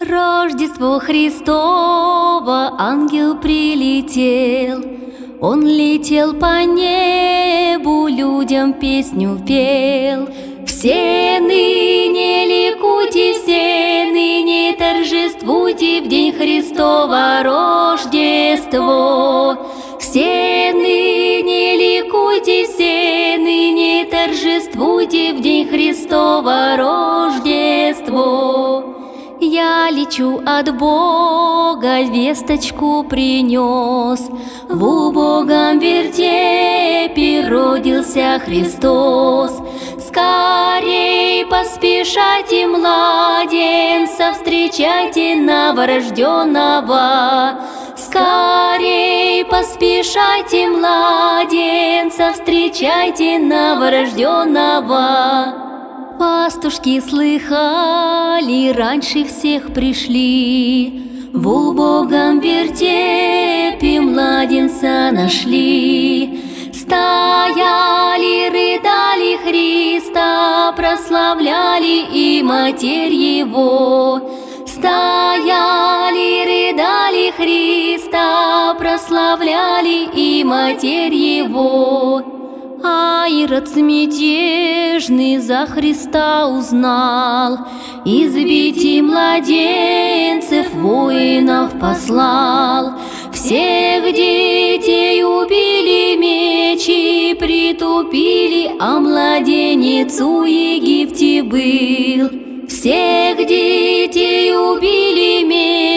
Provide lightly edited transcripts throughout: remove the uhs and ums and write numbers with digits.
Рождество Христово, ангел прилетел. Он летел по небу, людям песню пел. Все ныне ликуйте, все ныне торжествуйте в день Христова Рождество. Все ныне ликуйте, все ныне торжествуйте в день Христова Рождество. Я лечу от Бога, весточку принес. В убогом вертепе родился Христос. Скорей поспешайте, младенца, встречайте новорожденного. Скорей поспешайте, младенца, встречайте новорожденного. Пастушки слыхали, раньше всех пришли. В убогом вертепе младенца нашли. Стояли, рыдали, Христа прославляли и Матерь Его. Стояли, рыдали, Христа прославляли и Матерь Его. А Ирод мятежный за Христа узнал, избить младенцев воинов послал. Всех детей убили, мечи притупили, а младенец у Египте был. Всех детей убили,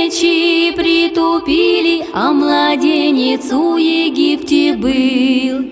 мечи притупили, а младенец у Египте был.